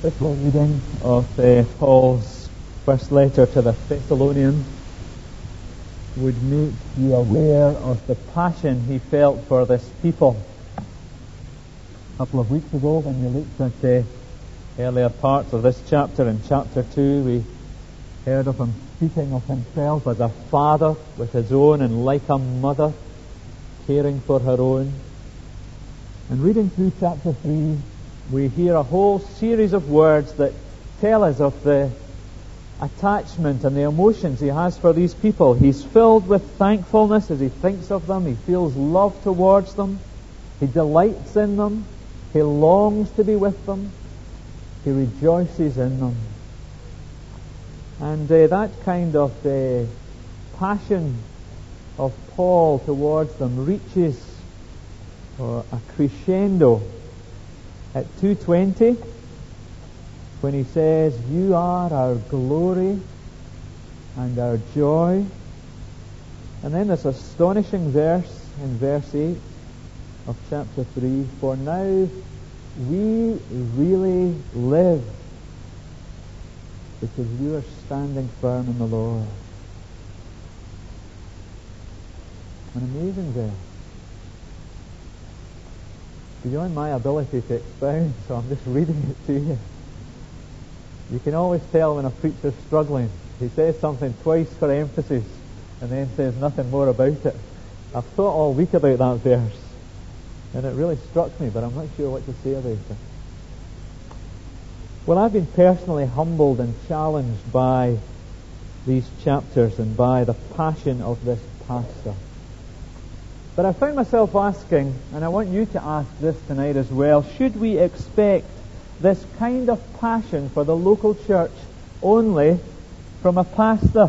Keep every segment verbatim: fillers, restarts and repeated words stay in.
Little reading of uh, Paul's first letter to the Thessalonians would make you aware of the passion he felt for this people. A couple of weeks ago, when we looked at the earlier parts of this chapter, in chapter two, we heard of him speaking of himself as a father with his own, and like a mother caring for her own. And reading through chapter three, we hear a whole series of words that tell us of the attachment and the emotions he has for these people. He's filled with thankfulness as he thinks of them. He feels love towards them. He delights in them. He longs to be with them. He rejoices in them. And uh, that kind of uh, passion of Paul towards them reaches uh, a crescendo at two twenty, when he says, "You are our glory and our joy." And then this astonishing verse in verse eight of chapter three, "For now we really live because you are standing firm in the Lord." An amazing verse, beyond my ability to expound, so I'm just reading it to you. You can always tell when a preacher's struggling. He says something twice for emphasis and then says nothing more about it. I've thought all week about that verse, and it really struck me, but I'm not sure what to say about it. Well, I've been personally humbled and challenged by these chapters and by the passion of this pastor. But I found myself asking, and I want you to ask this tonight as well, should we expect this kind of passion for the local church only from a pastor?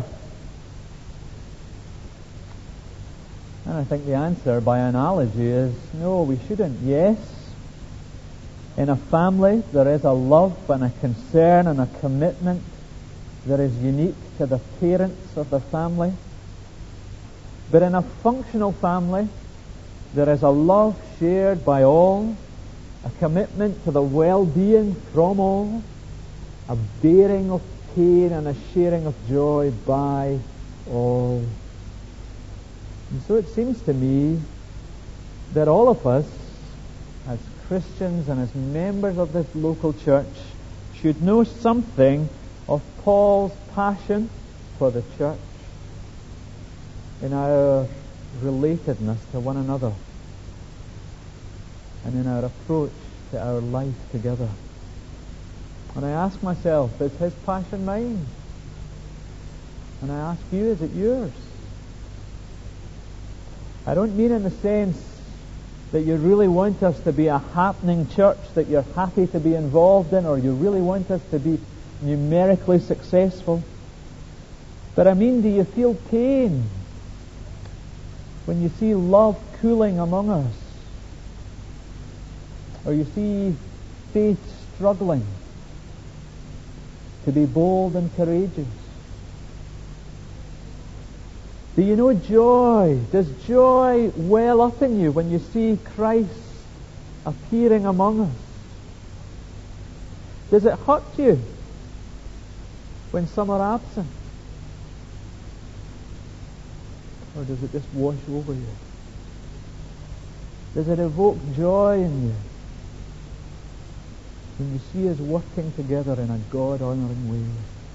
And I think the answer, by analogy, is no, we shouldn't. Yes, in a family there is a love and a concern and a commitment that is unique to the parents of the family. But in a functional family, there is a love shared by all, a commitment to the well-being from all, a bearing of pain and a sharing of joy by all. And so it seems to me that all of us, as Christians and as members of this local church, should know something of Paul's passion for the church in our relatedness to one another and in our approach to our life together. And I ask myself, is his passion mine? And I ask you, is it yours? I don't mean in the sense that you really want us to be a happening church that you're happy to be involved in, or you really want us to be numerically successful. But I mean, do you feel pain when you see love cooling among us? Or you see faith struggling to be bold and courageous? Do you know joy? Does joy well up in you when you see Christ appearing among us? Does it hurt you when some are absent? Or does it just wash over you? Does it evoke joy in you when you see us working together in a God-honoring way?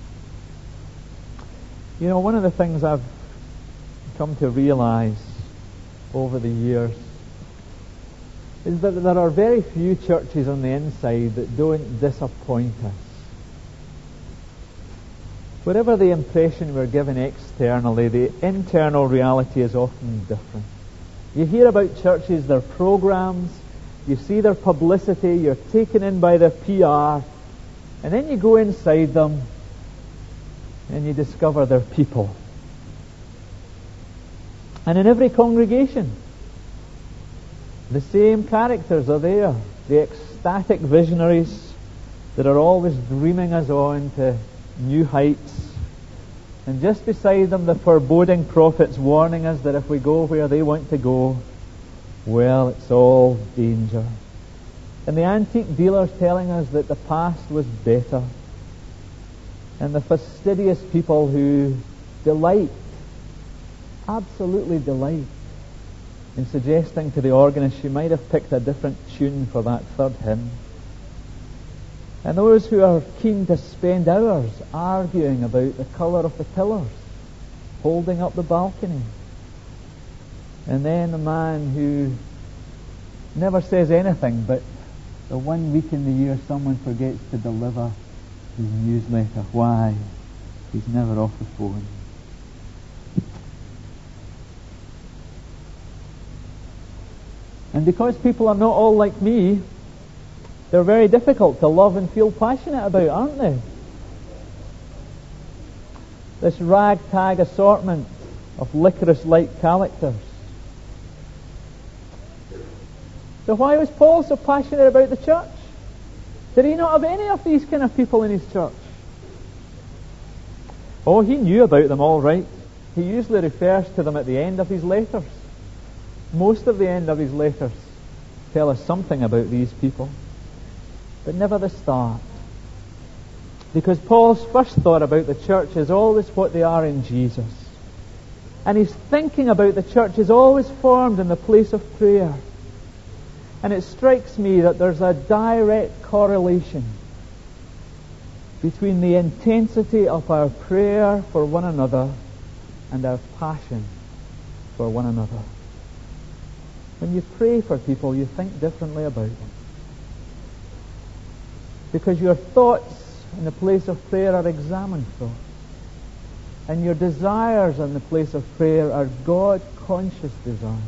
You know, one of the things I've come to realize over the years is that there are very few churches on the inside that don't disappoint us. Whatever the impression we're given externally, the internal reality is often different. You hear about churches, their programs, you see their publicity, you're taken in by their P R, and then you go inside them and you discover their people. And in every congregation, the same characters are there. The ecstatic visionaries that are always dreaming us on to new heights. And just beside them, the foreboding prophets warning us that if we go where they want to go, well, it's all danger. And the antique dealers telling us that the past was better. And the fastidious people who delight, absolutely delight, in suggesting to the organist she might have picked a different tune for that third hymn. And those who are keen to spend hours arguing about the colour of the pillars, holding up the balcony. And then the man who never says anything, but the one week in the year someone forgets to deliver his newsletter. Why? He's never off the phone. And because people are not all like me, they're very difficult to love and feel passionate about, aren't they? This ragtag assortment of licorice-like characters. So why was Paul so passionate about the church? Did he not have any of these kind of people in his church? Oh, he knew about them all right. He usually refers to them at the end of his letters. Most of the end of his letters tell us something about these people, but never the start. Because Paul's first thought about the church is always what they are in Jesus. And his thinking about the church is always formed in the place of prayer. And it strikes me that there's a direct correlation between the intensity of our prayer for one another and our passion for one another. When you pray for people, you think differently about them. Because your thoughts in the place of prayer are examined thoughts. And your desires in the place of prayer are God-conscious desires.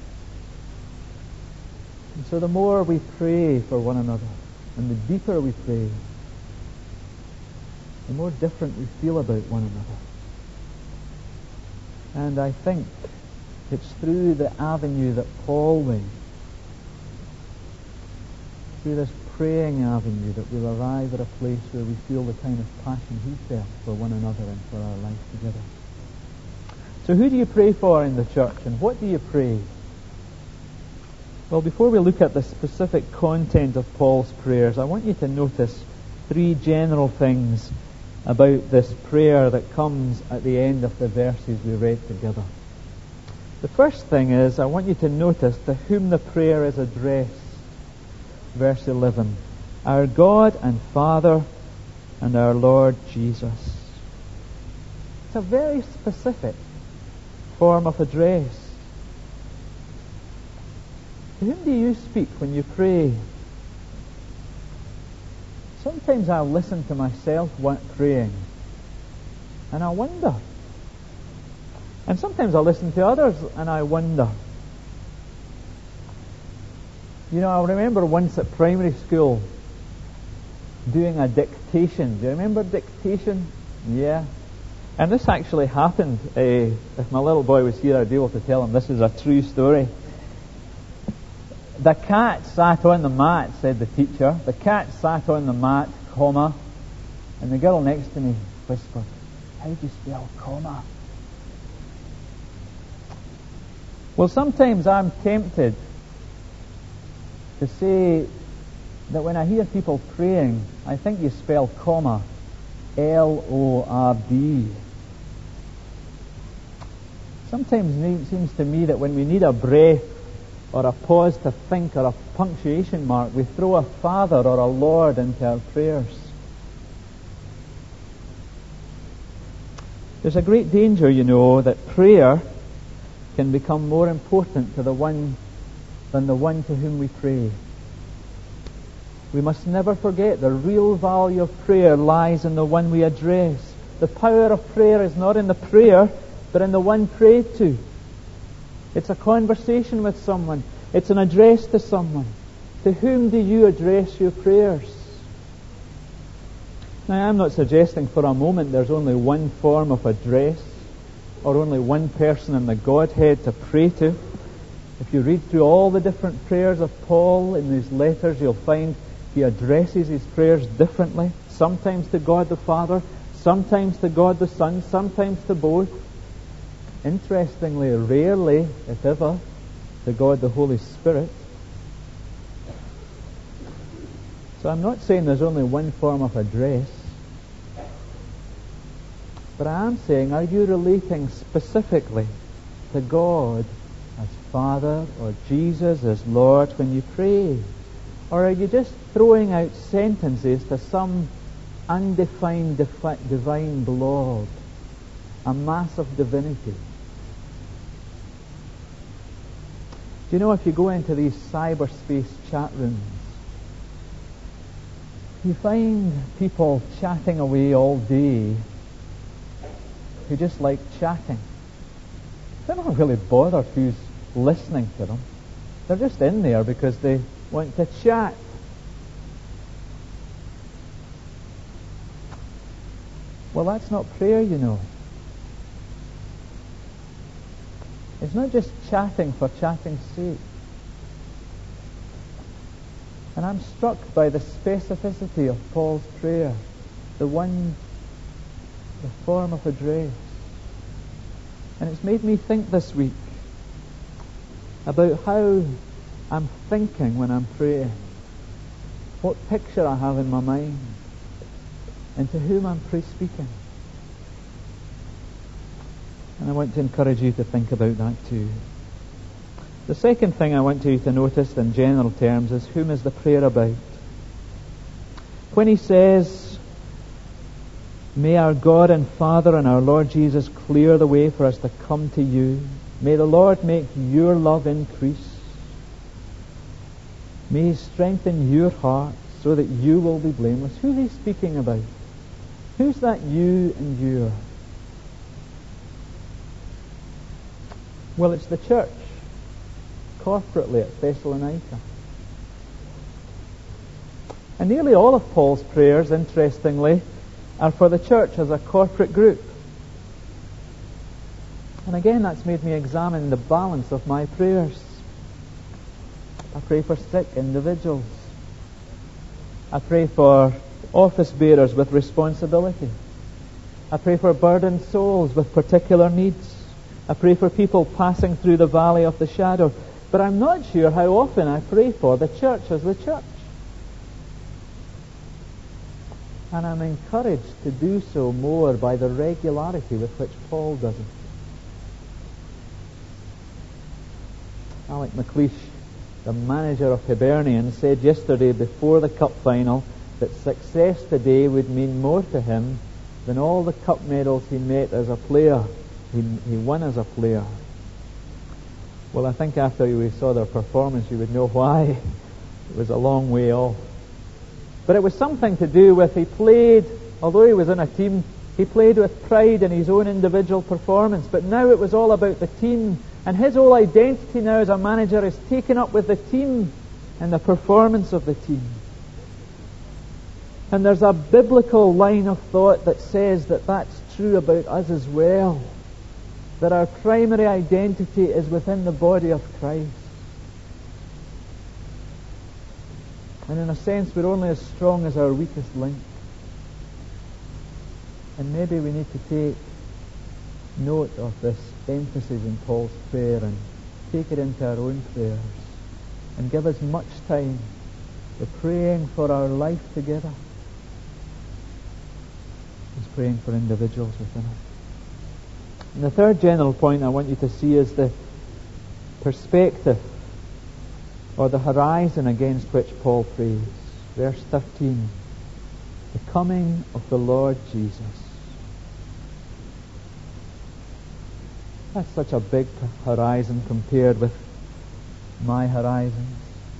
And so the more we pray for one another, and the deeper we pray, the more different we feel about one another. And I think it's through the avenue that Paul went, through this praying avenue, that we'll arrive at a place where we feel the kind of passion he felt for one another and for our life together. So who do you pray for in the church, and what do you pray? Well, before we look at the specific content of Paul's prayers, I want you to notice three general things about this prayer that comes at the end of the verses we read together. The first thing is, I want you to notice to whom the prayer is addressed. Verse eleven. Our God and Father and our Lord Jesus. It's a very specific form of address. To whom do you speak when you pray? Sometimes I'll listen to myself praying, and I wonder. And sometimes I listen to others and I wonder. You know, I remember once at primary school doing a dictation. Do you remember dictation? Yeah. And this actually happened. Uh, if my little boy was here, I'd be able to tell him this is a true story. The cat sat on the mat, said the teacher. The cat sat on the mat, comma, and the girl next to me whispered, how do you spell comma? Well, sometimes I'm tempted to say that when I hear people praying, I think you spell comma L O R D. Sometimes it seems to me that when we need a breath or a pause to think or a punctuation mark, we throw a Father or a Lord into our prayers. There's a great danger, you know, that prayer can become more important to the one than the one to whom we pray. We must never forget the real value of prayer lies in the one we address. The power of prayer is not in the prayer, but in the one prayed to. It's a conversation with someone. It's an address to someone. To whom do you address your prayers? Now, I'm not suggesting for a moment there's only one form of address or only one person in the Godhead to pray to. If you read through all the different prayers of Paul in these letters, you'll find he addresses his prayers differently. Sometimes to God the Father, sometimes to God the Son, sometimes to both. Interestingly, rarely, if ever, to God the Holy Spirit. So I'm not saying there's only one form of address, but I am saying, are you relating specifically to God as Father or Jesus as Lord when you pray? Or are you just throwing out sentences to some undefined defi- divine blob, a mass of divinity? Do you know, if you go into these cyberspace chat rooms, you find people chatting away all day who just like chatting. They're not really bothered who's listening to them. They're just in there because they want to chat. Well, that's not prayer, you know. It's not just chatting for chatting's sake. And I'm struck by the specificity of Paul's prayer, the one, the form of address. And it's made me think this week about how I'm thinking when I'm praying, what picture I have in my mind, and to whom I'm pre-speaking. And I want to encourage you to think about that too. The second thing I want you to notice in general terms is, whom is the prayer about? When he says, may our God and Father and our Lord Jesus clear the way for us to come to you. May the Lord make your love increase. May he strengthen your heart so that you will be blameless. Who is he speaking about? Who's that you and your? Well, it's the church, corporately at Thessalonica. And nearly all of Paul's prayers, interestingly, are for the church as a corporate group. And again, that's made me examine the balance of my prayers. I pray for sick individuals. I pray for office bearers with responsibility. I pray for burdened souls with particular needs. I pray for people passing through the valley of the shadow. But I'm not sure how often I pray for the church as the church. And I'm encouraged to do so more by the regularity with which Paul does it. Alec McLeish, the manager of Hibernian, said yesterday before the cup final that success today would mean more to him than all the cup medals he met as a player. He, he won as a player. Well, I think after we saw their performance, you would know why. It was a long way off. But it was something to do with, he played, although he was in a team, he played with pride in his own individual performance. But now it was all about the team. And his whole identity now as a manager is taken up with the team and the performance of the team. And there's a biblical line of thought that says that that's true about us as well. That our primary identity is within the body of Christ. And in a sense, we're only as strong as our weakest link. And maybe we need to take note of this emphasis in Paul's prayer and take it into our own prayers and give us much time to praying for our life together as praying for individuals within it. And the third general point I want you to see is the perspective or the horizon against which Paul prays. Verse thirteen, the coming of the Lord Jesus. That's such a big horizon compared with my horizons.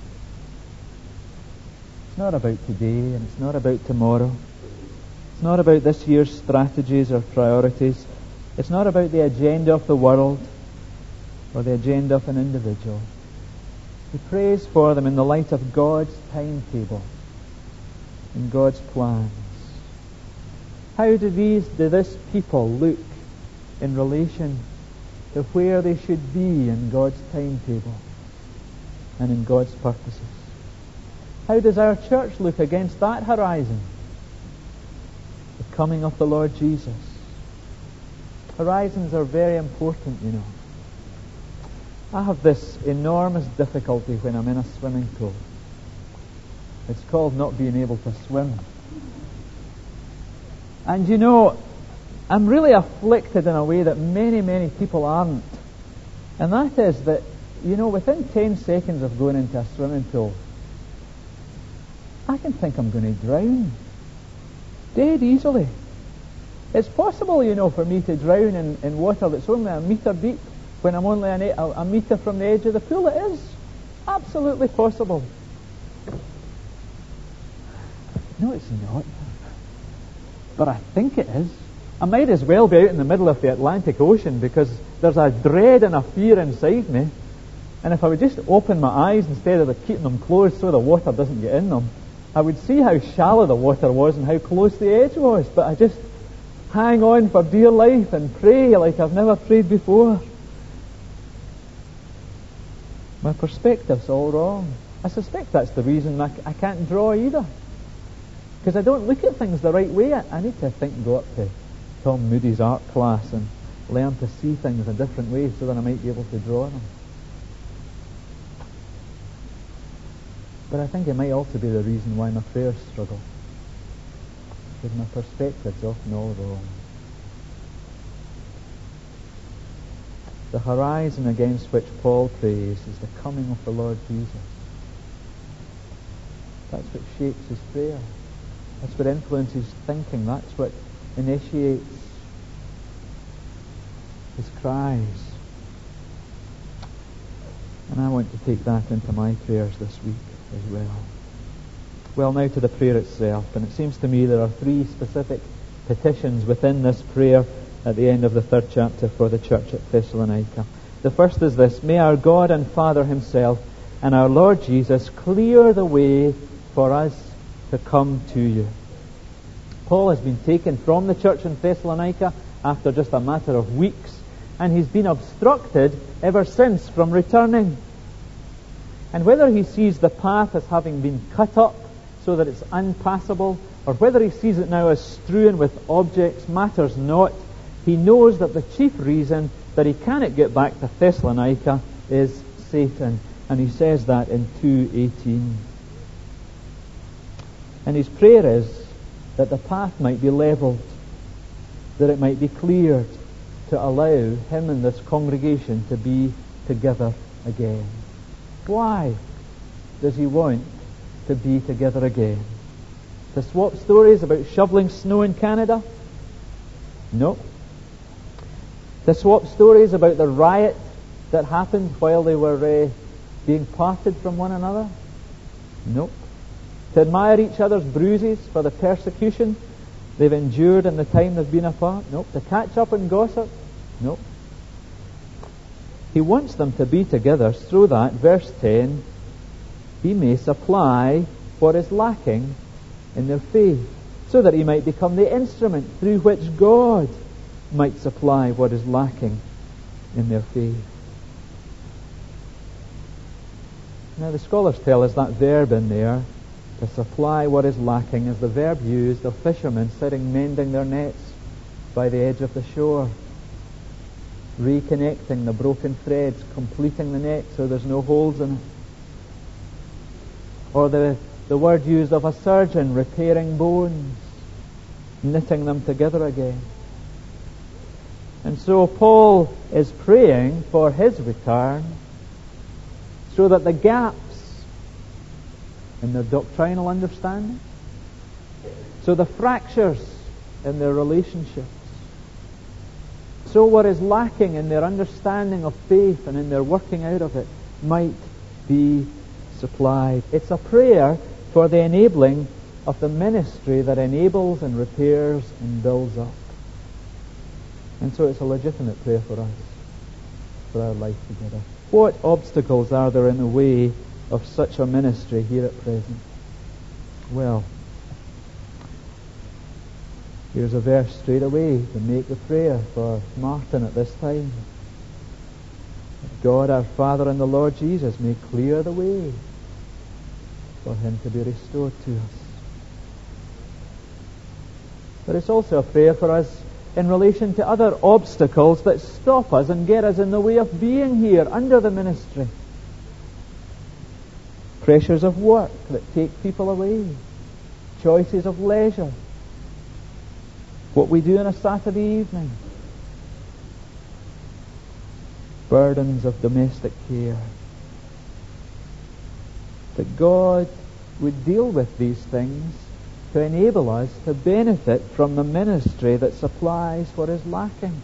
It's not about today and it's not about tomorrow. It's not about this year's strategies or priorities. It's not about the agenda of the world or the agenda of an individual. He prays for them in the light of God's timetable and God's plans. How do these, do this people look in relation to where they should be in God's timetable and in God's purposes? How does our church look against that horizon? The coming of the Lord Jesus. Horizons are very important, you know. I have this enormous difficulty when I'm in a swimming pool. It's called not being able to swim. And you know, I'm really afflicted in a way that many, many people aren't. And that is that, you know, within ten seconds of going into a swimming pool, I can think I'm going to drown. Dead easily. It's possible, you know, for me to drown in, in water that's only a metre deep when I'm only an, a, a metre from the edge of the pool. It is absolutely possible. No, it's not. But I think it is. I might as well be out in the middle of the Atlantic Ocean because there's a dread and a fear inside me. And if I would just open my eyes instead of keeping them closed so the water doesn't get in them, I would see how shallow the water was and how close the edge was. But I just hang on for dear life and pray like I've never prayed before. My perspective's all wrong. I suspect that's the reason I, I can't draw either. Because I don't look at things the right way. I, I need to, I think, go up to Tom Moody's art class and learn to see things a different way so that I might be able to draw them. But I think it might also be the reason why my prayers struggle. Because my perspective's often all wrong. The horizon against which Paul prays is the coming of the Lord Jesus. That's what shapes his prayer. That's what influences thinking. That's what initiates his cries. And I want to take that into my prayers this week as well. Well, now to the prayer itself. And it seems to me there are three specific petitions within this prayer at the end of the third chapter for the church at Thessalonica. The first is this: may our God and Father himself and our Lord Jesus clear the way for us to come to you. Paul has been taken from the church in Thessalonica after just a matter of weeks, and he's been obstructed ever since from returning. And whether he sees the path as having been cut up so that it's unpassable, or whether he sees it now as strewn with objects, matters not. He knows that the chief reason that he cannot get back to Thessalonica is Satan. And he says that in two eighteen. And his prayer is that the path might be levelled, that it might be cleared, to allow him and this congregation to be together again. Why does he want to be together again? To swap stories about shoveling snow in Canada? No. To swap stories about the riot that happened while they were uh, being parted from one another? Nope. To admire each other's bruises for the persecution they've endured in the time they've been apart? Nope. To catch up and gossip? Nope. He wants them to be together so that, verse ten, he may supply what is lacking in their faith, so that he might become the instrument through which God might supply what is lacking in their faith. Now the scholars tell us that verb in there, to supply what is lacking, is the verb used of fishermen sitting mending their nets by the edge of the shore, reconnecting the broken threads, completing the net so there's no holes in it. Or the, the word used of a surgeon repairing bones, knitting them together again. And so Paul is praying for his return so that the gaps in their doctrinal understanding, so the fractures in their relationships, so what is lacking in their understanding of faith and in their working out of it might be supplied. It's a prayer for the enabling of the ministry that enables and repairs and builds up. And so it's a legitimate prayer for us, for our life together. What obstacles are there in the way of such a ministry here at present? Well, here's a verse straight away to make the prayer for Martin at this time. God our Father and the Lord Jesus may clear the way for him to be restored to us. But it's also a prayer for us in relation to other obstacles that stop us and get us in the way of being here under the ministry. pressures of work that take people away, choices of leisure, what we do on a Saturday evening, burdens of domestic care. That God would deal with these things to enable us to benefit from the ministry that supplies what is lacking.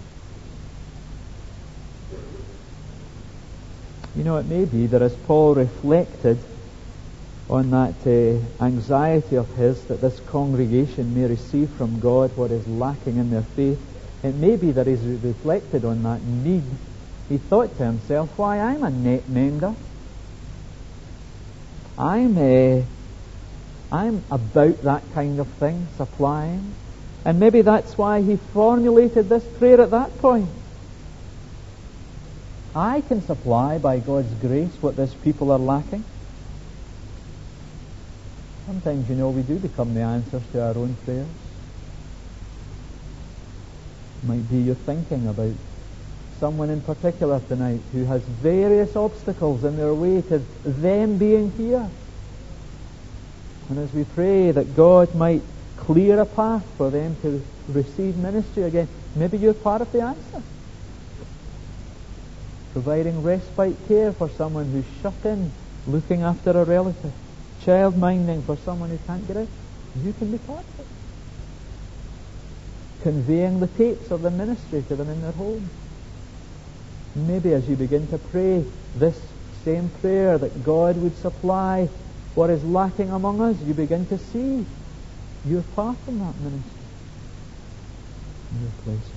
You know, it may be that as Paul reflected on that uh, anxiety of his that this congregation may receive from God what is lacking in their faith, it may be that as he reflected on that need, he thought to himself, why, I'm a net mender. I'm a, I'm about that kind of thing, supplying. And maybe that's why he formulated this prayer at that point. I can supply by God's grace what this people are lacking. Sometimes, you know, we do become the answers to our own prayers. It might be you're thinking about someone in particular tonight who has various obstacles in their way to them being here. And as we pray that God might clear a path for them to receive ministry again, maybe you're part of the answer. Providing respite care for someone who's shut in, looking after a relative, child minding for someone who can't get out. You can be part of it. Conveying the tapes of the ministry to them in their home. Maybe as you begin to pray this same prayer that God would supply what is lacking among us, you begin to see your part in that ministry. Your place.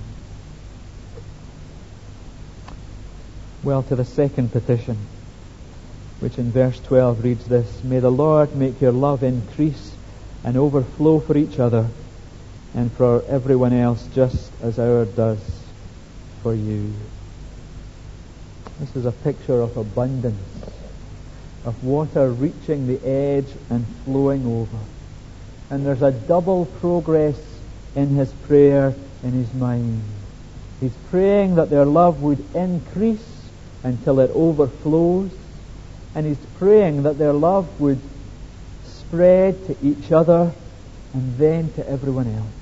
Well, to the second petition, which in verse twelve reads this: May the Lord make your love increase and overflow for each other and for everyone else, just as ours does for you. This is a picture of abundance, of water reaching the edge and flowing over. And there's a double progress in his prayer in his mind. He's praying that their love would increase until it overflows. And he's praying that their love would spread to each other and then to everyone else.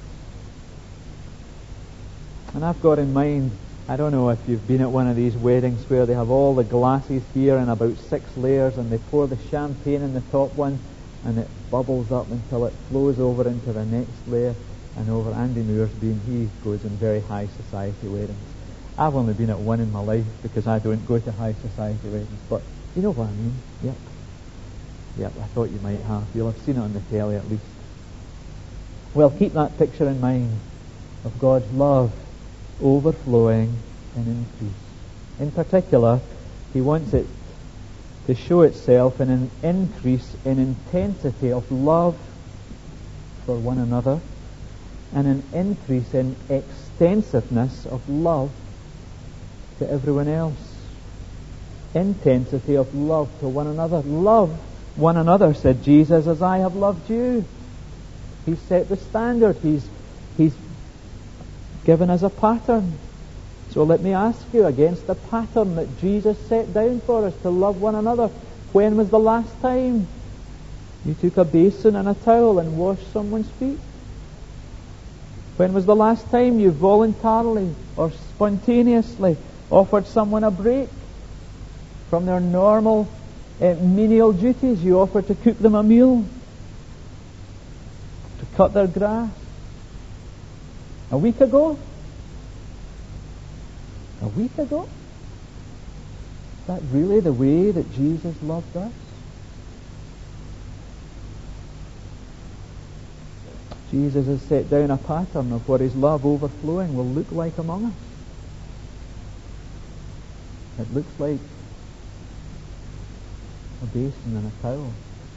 And I've got in mind, I don't know if you've been at one of these weddings where they have all the glasses here in about six layers, and they pour the champagne in the top one and it bubbles up until it flows over into the next layer and over. Andy Moore's been, he goes in very high society weddings. I've only been at one in my life because I don't go to high society weddings, but you know what I mean. Yep. Yep, I thought you might have. You'll have seen it on the telly at least. Well, keep that picture in mind of God's love overflowing and increase. In particular, he wants it to show itself in an increase in intensity of love for one another and an increase in extensiveness of love to everyone else. Intensity of love to one another. Love one another, said Jesus, as I have loved you. He's set the standard. He's, he's given us a pattern. So let me ask you, against the pattern that Jesus set down for us to love one another, when was the last time you took a basin and a towel and washed someone's feet? When was the last time you voluntarily or spontaneously offered someone a break from their normal uh, menial duties? You offered to cook them a meal, to cut their grass. A week ago? A week ago? Is that really the way that Jesus loved us? Jesus has set down a pattern of what his love overflowing will look like among us. It looks like a basin and a towel.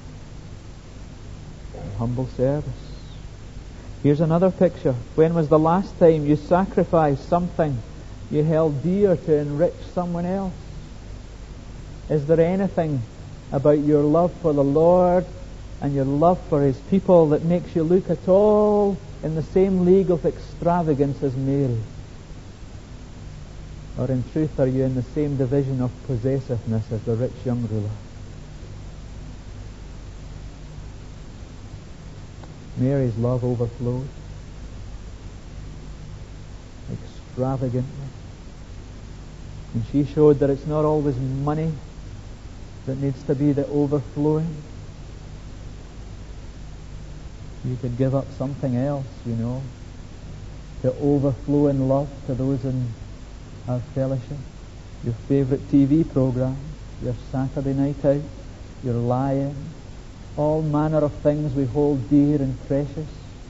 A humble service. Here's another picture. When was the last time you sacrificed something you held dear to enrich someone else? Is there anything about your love for the Lord and your love for his people that makes you look at all in the same league of extravagance as Mary? Or in truth, are you in the same division of possessiveness as the rich young ruler? Mary's love overflowed extravagantly. And she showed that it's not always money that needs to be the overflowing. You could give up something else, you know, to overflow in love to those in our fellowship. Your favourite T V program, your Saturday night out, your lie-in, all manner of things we hold dear and precious.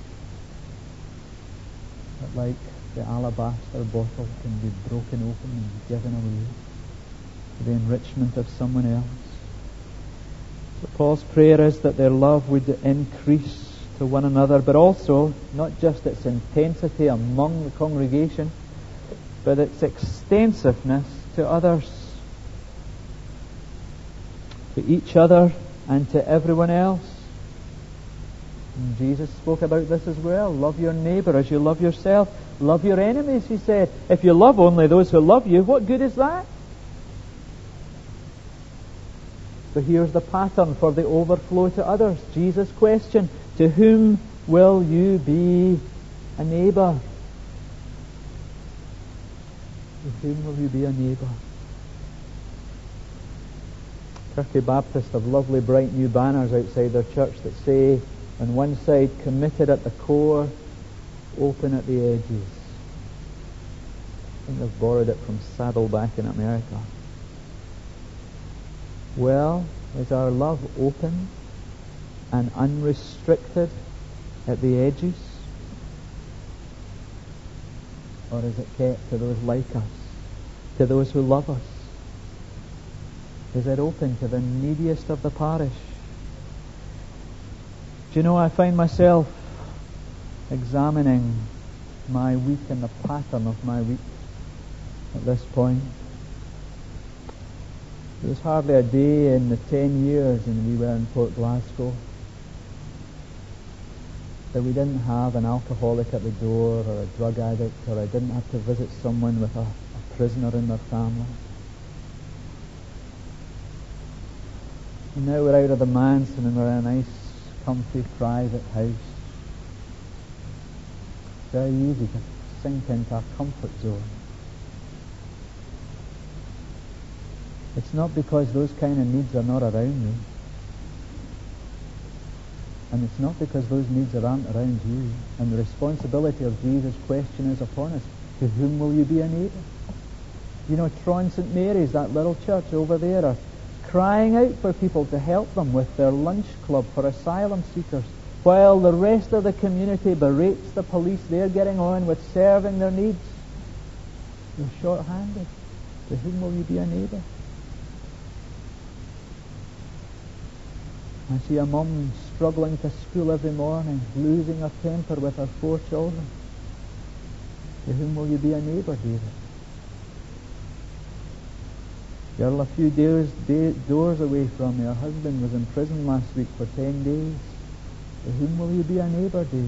But like the alabaster bottle can be broken open and given away for the enrichment of someone else. So Paul's prayer is that their love would increase to one another, but also not just its intensity among the congregation, but its extensiveness to others, to each other and to everyone else. And Jesus spoke about this as well. Love your neighbour as you love yourself. Love your enemies, he said. If you love only those who love you, what good is that? So here's the pattern for the overflow to others. Jesus' question, to whom will you be a neighbour? To whom will you be a neighbour? Turkey Baptist have lovely bright new banners outside their church that say, on one side, committed at the core, open at the edges. I think they've borrowed it from Saddleback in America. Well, is our love open and unrestricted at the edges? Or is it kept to those like us, to those who love us? Is it open to the neediest of the parish? Do you know, I find myself examining my week and the pattern of my week at this point. There was hardly a day in the ten years and we were in Port Glasgow that we didn't have an alcoholic at the door, or a drug addict, or I didn't have to visit someone with a, a prisoner in their family. And now we're out of the mansion and we're in a nice, comfy, private house. Very easy to sink into a comfort zone. It's not because those kind of needs are not around me. And it's not because those needs aren't around you. And the responsibility of Jesus' question is upon us. To whom will you be a neighbour? You know, Tron Saint Mary's, that little church over there, are crying out for people to help them with their lunch club for asylum seekers, while the rest of the community berates the police. They're getting on with serving their needs. You're short-handed. To whom will you be a neighbour? I see a mum struggling to school every morning, losing her temper with her four children. To whom will you be a neighbour, David? Girl, a few days, day, doors away from me, her husband was in prison last week for ten days. To whom will you be a neighbour, David?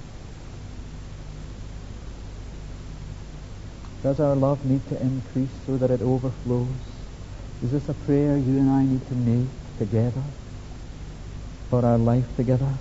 Does our love need to increase so that it overflows? Is this a prayer you and I need to make together for our life together?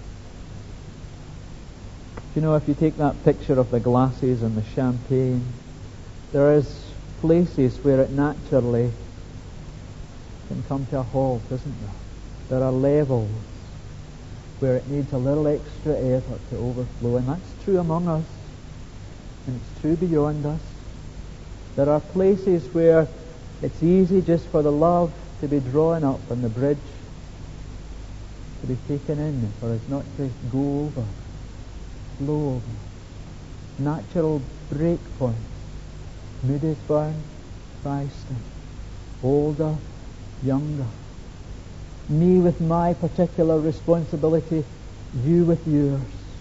You know, if you take that picture of the glasses and the champagne, there is places where it naturally can come to a halt, isn't there? There are levels where it needs a little extra effort to overflow, and that's true among us, and it's true beyond us. There are places where it's easy just for the love to be drawn up and the bridge to be taken in, for us not to go over, flow over. Natural break point. Moodysburn, Christon, older, younger. Me with my particular responsibility, you with yours.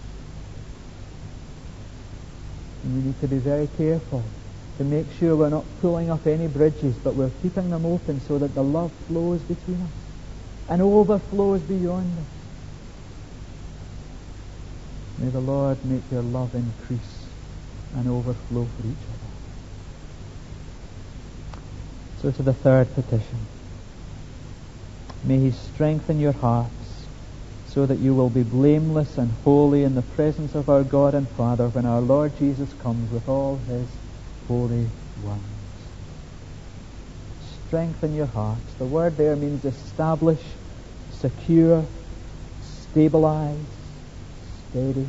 And we need to be very careful to make sure we're not pulling up any bridges, but we're keeping them open so that the love flows between us and overflows beyond us. May the Lord make your love increase and overflow for each other. So to the third petition. May He strengthen your hearts so that you will be blameless and holy in the presence of our God and Father when our Lord Jesus comes with all his holy ones. Strengthen your hearts. The word there means establish, secure, stabilize, steady.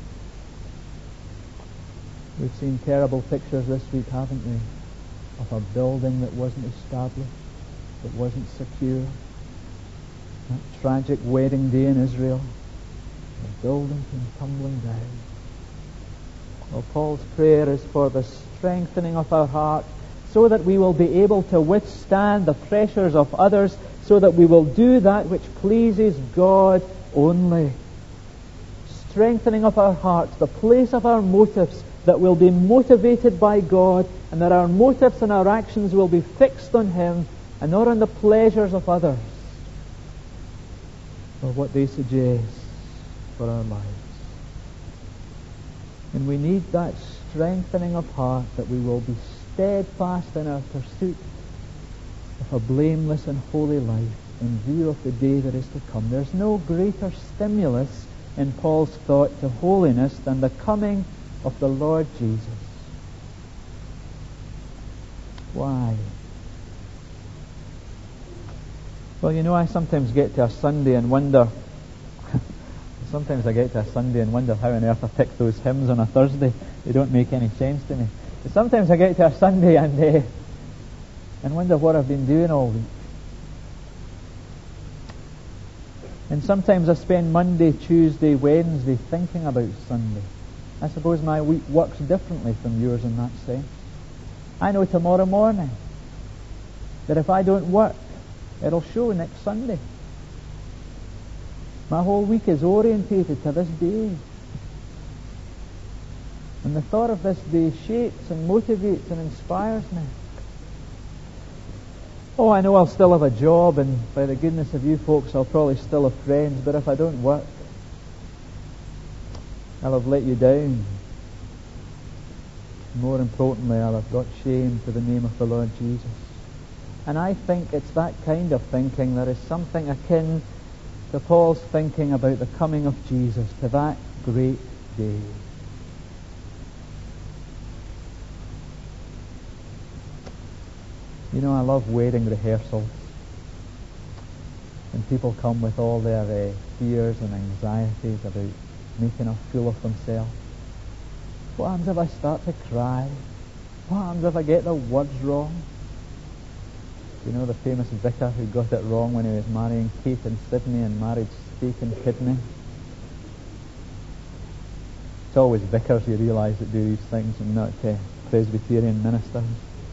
We've seen terrible pictures this week, haven't we, of a building that wasn't established, that wasn't secure. That tragic wedding day in Israel, the building came tumbling down. Well, Paul's prayer is for the strengthening of our heart, so that we will be able to withstand the pressures of others, so that we will do that which pleases God only. Strengthening of our hearts, the place of our motives, that we'll be motivated by God, and that our motives and our actions will be fixed on Him and not on the pleasures of others or what they suggest for our lives. And we need that strengthening of heart, that we will be steadfast in our pursuit of a blameless and holy life in view of the day that is to come. There's no greater stimulus in Paul's thought to holiness than the coming of the Lord Jesus. Why? Well, you know, I sometimes get to a Sunday and wonder sometimes I get to a Sunday and wonder how on earth I picked those hymns on a Thursday. They don't make any sense to me. But sometimes I get to a Sunday and uh, and wonder what I've been doing all week. And sometimes I spend Monday, Tuesday, Wednesday thinking about Sunday. I suppose my week works differently from yours in that sense. I know tomorrow morning that if I don't work, it'll show next Sunday. My whole week is orientated to this day. And the thought of this day shapes and motivates and inspires me. Oh, I know I'll still have a job, and by the goodness of you folks, I'll probably still have friends, but if I don't work, I'll have let you down. More importantly, I'll have brought shame to the name of the Lord Jesus. And I think it's that kind of thinking that is something akin to Paul's thinking about the coming of Jesus, to that great day. You know, I love wedding rehearsals. When people come with all their uh, fears and anxieties about making a fool of themselves. What happens if I start to cry? What happens if I get the words wrong? You know the famous vicar who got it wrong when he was marrying Kate and Sydney and married Steak and Kidney? It's always vicars, you realise, that do these things, and not uh, Presbyterian ministers.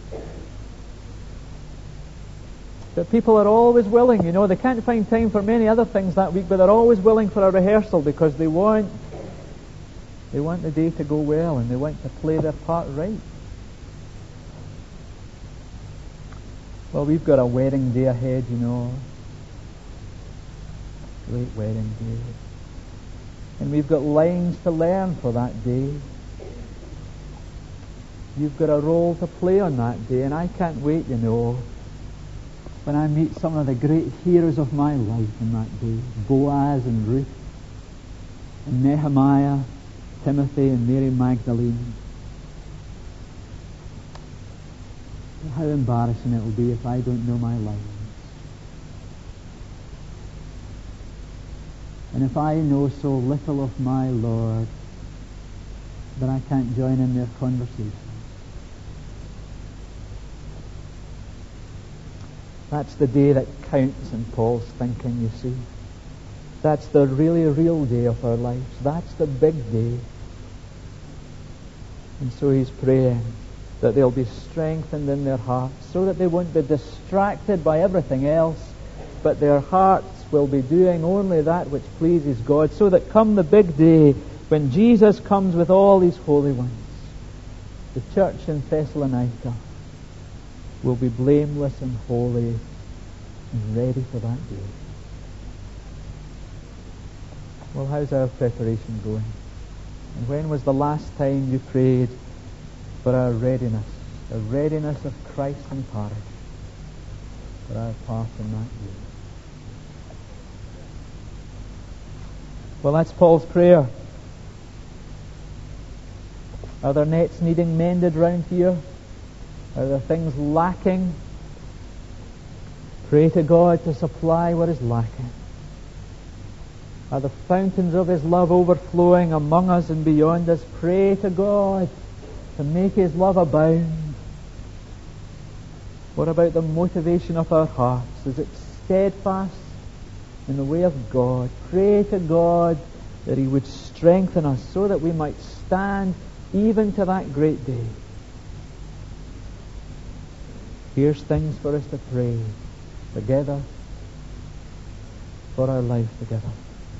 But people are always willing, you know, they can't find time for many other things that week, but they're always willing for a rehearsal because they want they want the day to go well, and they want to play their part right. Well, we've got a wedding day ahead, you know. Great wedding day. And we've got lines to learn for that day. You've got a role to play on that day, and I can't wait, you know, when I meet some of the great heroes of my life in that day. Boaz and Ruth, and Nehemiah, Timothy and Mary Magdalene. How embarrassing it will be if I don't know my lines. And if I know so little of my Lord that I can't join in their conversation. That's the day that counts in Paul's thinking, you see. That's the really real day of our lives. That's the big day. And so he's praying that they'll be strengthened in their hearts so that they won't be distracted by everything else, but their hearts will be doing only that which pleases God, so that come the big day when Jesus comes with all these holy ones, the church in Thessalonica will be blameless and holy and ready for that day. Well, how's our preparation going? And when was the last time you prayed for our readiness, the readiness of Christ and parish, for our part in that day? Well, that's Paul's prayer. Are there nets needing mended round here? Are there things lacking? Pray to God to supply what is lacking. Are the fountains of His love overflowing among us and beyond us? Pray to God to make His love abound. What about the motivation of our hearts? Is it steadfast in the way of God? Pray to God that He would strengthen us so that we might stand even to that great day. Here's things for us to pray together for our lives together.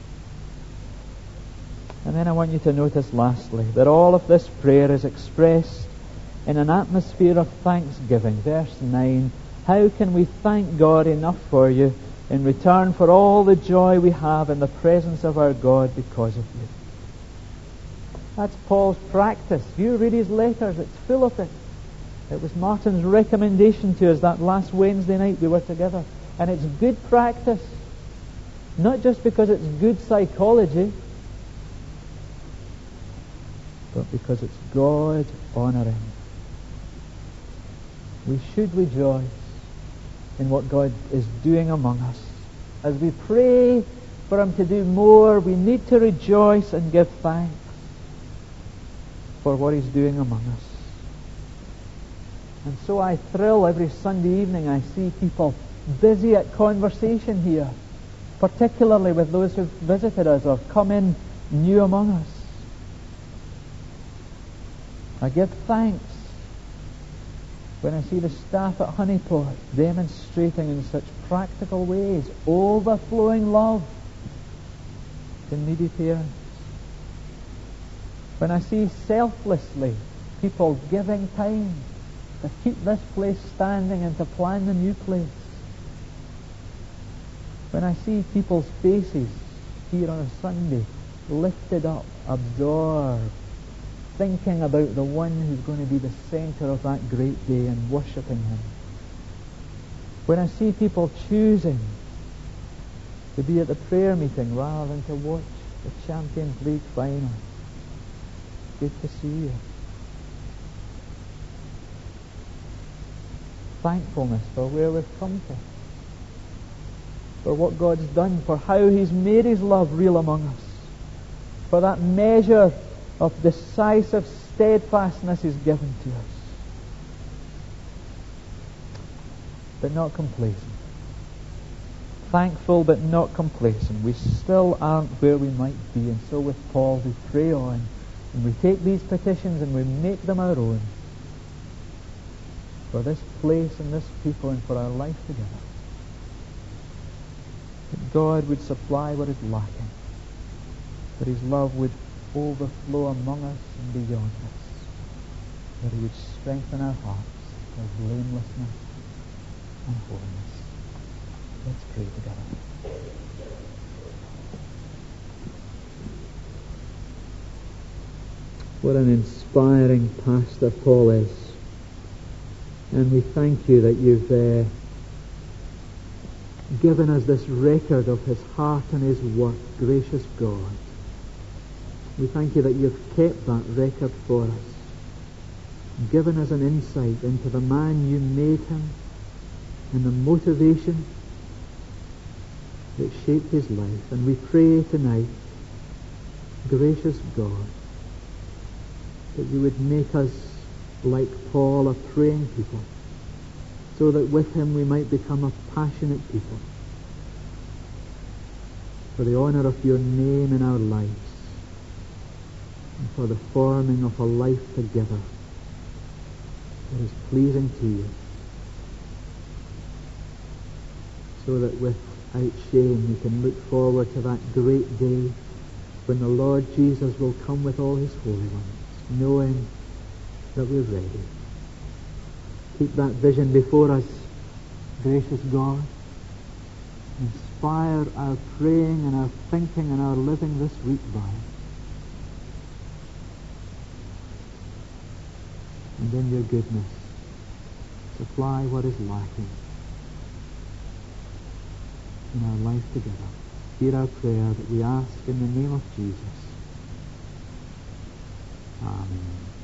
And then I want you to notice lastly that all of this prayer is expressed in an atmosphere of thanksgiving. Verse nine, how can we thank God enough for you in return for all the joy we have in the presence of our God because of you? That's Paul's practice. You read his letters, it's full of it. It was Martin's recommendation to us that last Wednesday night we were together. And it's good practice. Not just because it's good psychology, but because it's God honouring. We should rejoice in what God is doing among us. As we pray for Him to do more, we need to rejoice and give thanks for what He's doing among us. And so I thrill every Sunday evening. I see people busy at conversation here, particularly with those who've visited us or come in new among us. I give thanks when I see the staff at Honeyport demonstrating in such practical ways overflowing love to needy parents. When I see selflessly people giving time to keep this place standing and to plan the new place. When I see people's faces here on a Sunday lifted up, absorbed, thinking about the one who's going to be the centre of that great day and worshipping Him. When I see people choosing to be at the prayer meeting rather than to watch the Champions League final. Good to see you. Thankfulness for where we've come to, for what God's done, for how He's made His love real among us, for that measure of decisive steadfastness He's given to us. But not complacent. Thankful but not complacent. We still aren't where we might be, and so with Paul we pray on, and we take these petitions and we make them our own for this place and this people and for our life together. That God would supply what is lacking, that His love would overflow among us and beyond us, that He would strengthen our hearts for blamelessness and holiness. Let's pray together. What an inspiring pastor Paul is. And we thank You that You've uh, given us this record of his heart and his work, gracious God. We thank You that You've kept that record for us, given us an insight into the man You made him and the motivation that shaped his life. And we pray tonight, gracious God, that You would make us, like Paul, a praying people, so that with him we might become a passionate people for the honour of Your name in our lives and for the forming of a life together that is pleasing to You, so that without shame we can look forward to that great day when the Lord Jesus will come with all His holy ones, knowing that we're ready. Keep that vision before us, gracious God. Inspire our praying and our thinking and our living this week by it. And in Your goodness, supply what is lacking in our life together. hear our prayer that we ask in the name of Jesus. Amen.